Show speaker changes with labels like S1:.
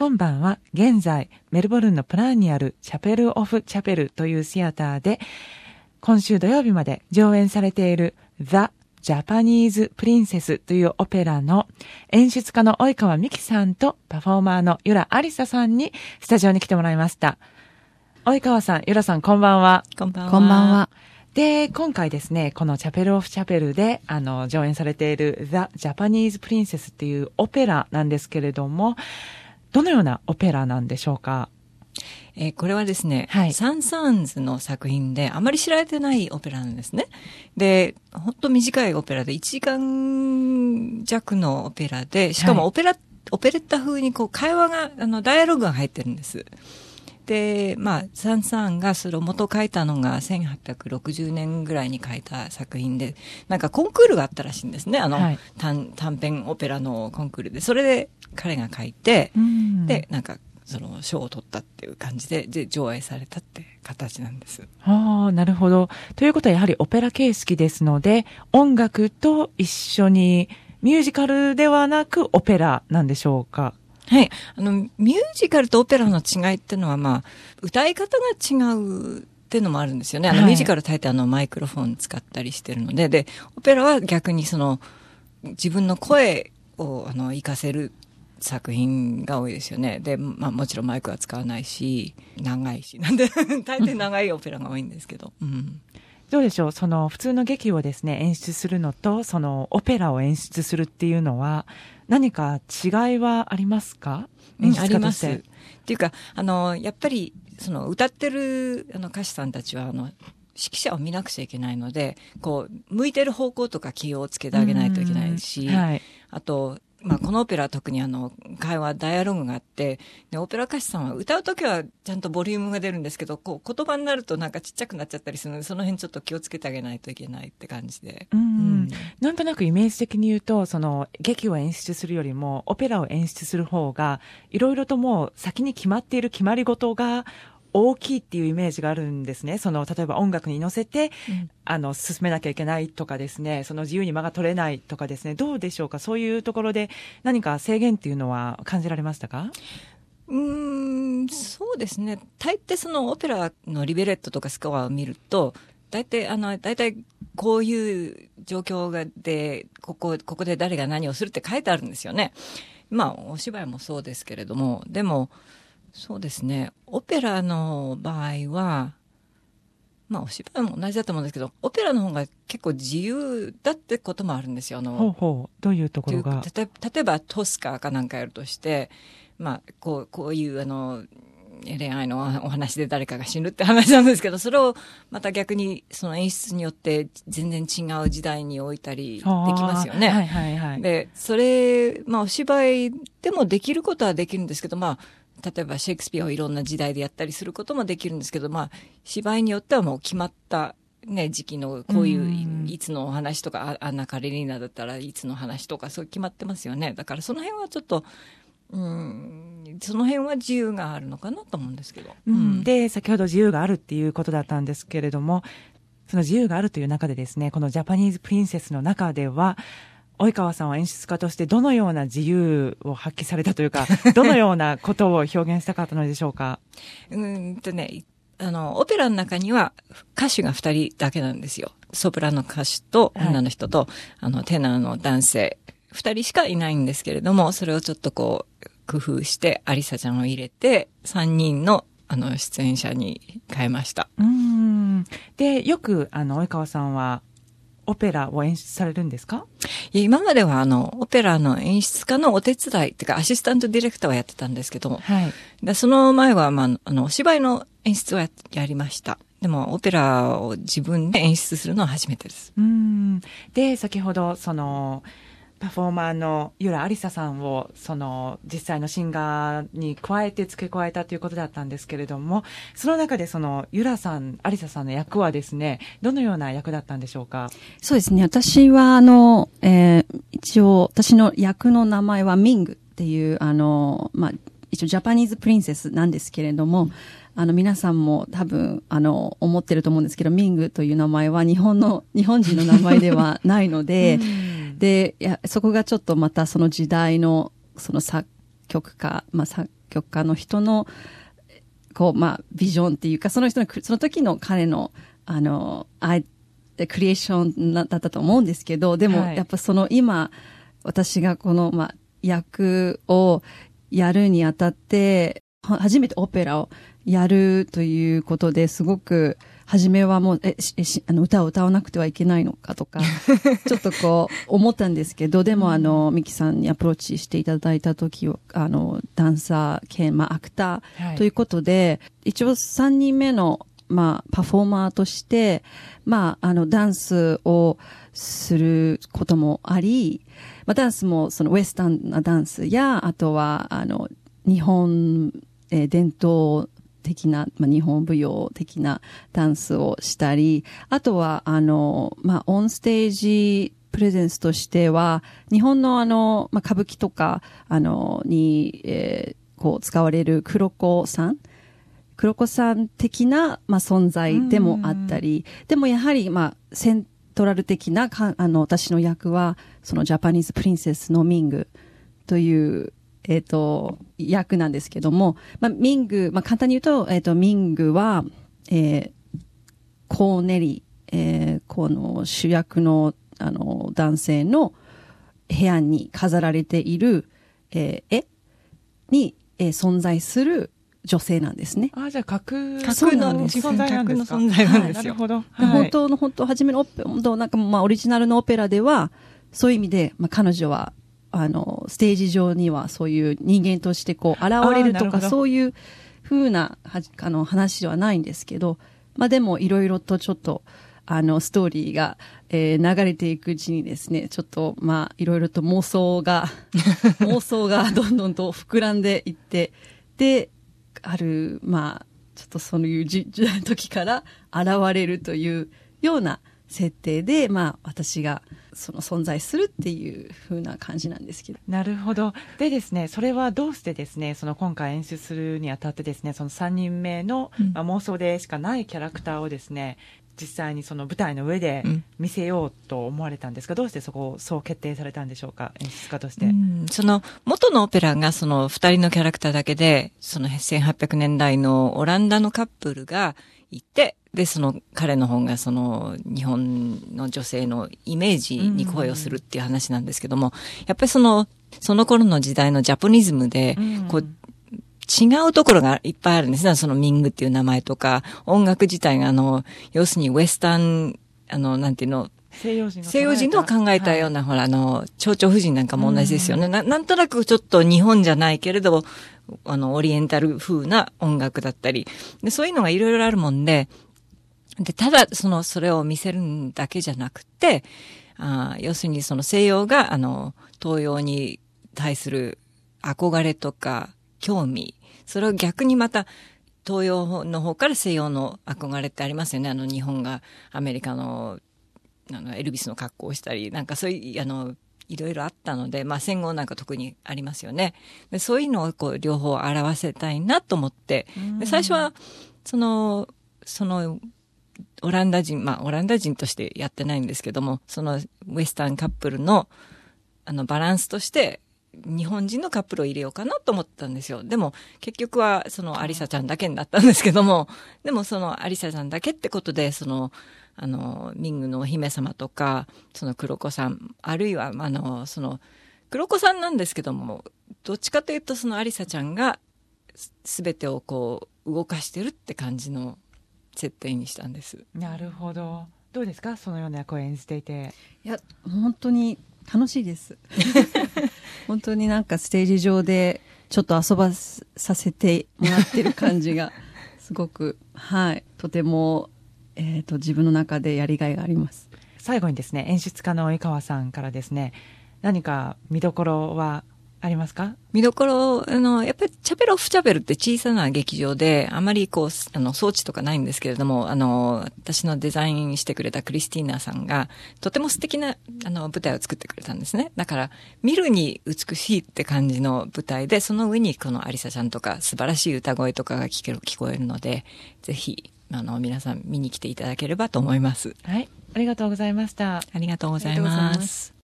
S1: 今晩は現在メルボルンのプラーンにあるチャペル・オフ・チャペルというシアターで今週土曜日まで上演されている The Japanese Princess というオペラの演出家の及川美希さんとパフォーマーの由良ありささんにスタジオに来てもらいました。及川さん、由良さん、こんばんは。
S2: こんばんは。
S3: こんばんは。
S1: で、今回ですね、このチャペル・オフ・チャペルで上演されている The Japanese Princess っていうオペラなんですけれども、どのようなオペラなんでしょうか？
S2: これはですね、
S1: はい、
S2: サン・サーンズの作品であまり知られてないオペラなんですね。で、ほんと短いオペラで1時間弱のオペラで、しかもオペレッタ風にこう会話が、ダイアログが入ってるんです。で、サン・サーンがそれを元書いたのが1860年ぐらいに書いた作品で、なんかコンクールがあったらしいんですね。はい、短編オペラのコンクールで。それで彼が書いて、で、なんか、その賞を取ったっていう感じで上映されたって形なんです。
S1: ああ、なるほど。ということはやはりオペラ形式ですので、音楽と一緒にミュージカルではなくオペラなんでしょうか？
S2: はい。ミュージカルとオペラの違いっていうのは、歌い方が違うっていうのもあるんですよね。ミュージカル大抵マイクロフォン使ったりしてるので、で、オペラは逆に自分の声を活かせる作品が多いですよね。で、もちろんマイクは使わないし、長いし、なんで、大抵長いオペラが多いんですけど。うん。
S1: どうでしょう、普通の劇をですね、演出するのと、オペラを演出するっていうのは、何か違いはありますか？演出家として。
S2: あります。っていうか、やっぱり、歌ってる、歌手さんたちは、指揮者を見なくちゃいけないので、こう、向いてる方向とか気をつけてあげないといけないし、はい、あと、このオペラは特に会話、ダイアログがあって、で、オペラ歌手さんは歌うときはちゃんとボリュームが出るんですけど、こう、言葉になるとなんかちっちゃくなっちゃったりするので、その辺ちょっと気をつけてあげないといけないって感じで。
S1: なんとなくイメージ的に言うと、劇を演出するよりも、オペラを演出する方が、いろいろともう先に決まっている決まり事が、大きいっていうイメージがあるんですね。例えば音楽に乗せて、進めなきゃいけないとかですね、自由に間が取れないとかですね、どうでしょうか？そういうところで何か制限っていうのは感じられましたか？
S2: そうですね。大抵オペラのリベレットとかスコアを見ると、大体こういう状況で、ここで誰が何をするって書いてあるんですよね。お芝居もそうですけれども、でも、そうですね。オペラの場合は、お芝居も同じだと思うんですけど、オペラの方が結構自由だってこともあるんですよ。
S1: どういうところが？
S2: 例えばトスカーかなんかやるとして、こういう恋愛のお話で誰かが死ぬって話なんですけど、それをまた逆にその演出によって全然違う時代に置いたりできますよね。
S1: はいはいはい。
S2: で、それ、お芝居でもできることはできるんですけど、例えばシェイクスピアをいろんな時代でやったりすることもできるんですけど、芝居によってはもう決まったね、時期のこういういつのお話とか、アンナ・カレリーナだったらいつの話とかそう決まってますよね。だからその辺はちょっと、その辺は自由があるのかなと思うんですけど。
S1: で、先ほど自由があるっていうことだったんですけれども、その自由があるという中でですね、このジャパニーズプリンセスの中では、及川さんは演出家としてどのような自由を発揮されたというか、どのようなことを表現したかったのでしょうか？
S2: オペラの中には歌手が2人だけなんですよ。ソプラノ歌手と女の人と、テナーの男性2人しかいないんですけれども、それをちょっとこう工夫してアリサちゃんを入れて3人の出演者に変えました。
S1: で、よく及川さんはオペラを演出されるんですか？
S2: いや、今まではオペラの演出家のお手伝いっていうかアシスタントディレクターをやってたんですけども、はい、でその前はお芝居の演出をやりました。でもオペラを自分で演出するのは初めてです。
S1: で、先ほどパフォーマーの由良ありささんを実際のシンガーに加えて付け加えたということだったんですけれども、その中で由良さん、ありささんの役はですね、どのような役だったんでしょうか？
S3: そうですね。私は一応私の役の名前はミングっていう一応ジャパニーズプリンセスなんですけれども、皆さんも多分思ってると思うんですけど、ミングという名前は日本人の名前ではないので。で、そこがちょっとまたその時代のその作曲家、作曲家の人の、ビジョンっていうか、その時の彼の、クリエーションだったと思うんですけど、でも、やっぱ今、私がこの、役をやるにあたって、初めてオペラをやるということですごく、初めはもう、歌を歌わなくてはいけないのかとか、ちょっと思ったんですけど、でもミキさんにアプローチしていただいた時を、ダンサー兼、アクターということで、一応3人目の、パフォーマーとして、ダンスをすることもあり、ダンスもそのウエスタンなダンスや、あとは、日本、伝統的な、日本舞踊的なダンスをしたり、あとは、オンステージプレゼンスとしては、日本の歌舞伎とか、に、使われる黒子さん的な、存在でもあったり、でもやはり、セントラル的な、私の役は、そのジャパニーズプリンセスのミングという、役なんですけども、ミング、簡単に言うと、ミングは、コーネリ、この主役の、男性の部屋に飾られている、絵に、存在する女性なんですね。
S1: じゃあ、架空の
S2: 存在なんですか。存在なんですよ。
S1: なるほど。
S3: 本当、初めのオリジナルのオペラでは、そういう意味で、彼女は、ステージ上にはそういう人間として現れるとか、そういう風な、話ではないんですけど、でもいろいろとちょっと、ストーリーが、流れていくうちにですね、ちょっと、いろいろと妄想がどんどんと膨らんでいって、で、ちょっとそういう時から現れるというような設定で、私が存在するっていう風な感じなんですけど。
S1: なるほど。でですね、それはどうしてですね、今回演出するにあたってですね、その3人目の、妄想でしかないキャラクターをですね、実際にその舞台の上で見せようと思われたんですが、どうしてそう決定されたんでしょうか、演出家として。
S2: その元のオペラがその2人のキャラクターだけで、その1800年代のオランダのカップルがいて、で、彼の方が日本の女性のイメージに恋をするっていう話なんですけども、やっぱりその頃の時代のジャポニズムで、違うところがいっぱいあるんですね。そのミングっていう名前とか、音楽自体が要するにウエスタン、なんていうの、西洋人の考えたような、ほら、蝶々夫人なんかも同じですよね。なんとなくちょっと日本じゃないけれど、オリエンタル風な音楽だったり、で、そういうのがいろいろあるもんで、ただ、それを見せるだけじゃなくて、要するに西洋が、東洋に対する憧れとか、興味、それを逆にまた、東洋の方から西洋の憧れってありますよね。日本がアメリカの、エルビスの格好をしたり、なんかそういう、いろいろあったので、戦後なんか特にありますよね。でそういうのを両方表せたいなと思って、で最初は、オランダ人としてやってないんですけども、ウエスタンカップルの、バランスとして、日本人のカップルを入れようかなと思ったんですよ。でも、結局は、アリサちゃんだけになったんですけども、でもアリサちゃんだけってことで、ミングのお姫様とか、黒子さん、あるいは、黒子さんなんですけども、どっちかというと、アリサちゃんが、すべてを動かしてるって感じの設定にしたんです。
S1: なるほど。どうですか、そのような役を演じていて。
S3: いや、本当に楽しいです。本当になんかステージ上でちょっと遊ばさせてもらってる感じがすごく、とても、自分の中でやりがいがあります。
S1: 最後にですね、演出家の井川さんからですね、何か見どころはありますか？
S2: 見どころ、やっぱりチャペロフチャペルって小さな劇場で、あまり装置とかないんですけれども、私のデザインしてくれたクリスティーナさんが、とても素敵な、舞台を作ってくれたんですね。だから、見るに美しいって感じの舞台で、その上にこのアリサちゃんとか、素晴らしい歌声とかが聞こえるので、ぜひ、皆さん見に来ていただければと思います。
S1: はい。ありがとうございました。
S2: ありがとうございます。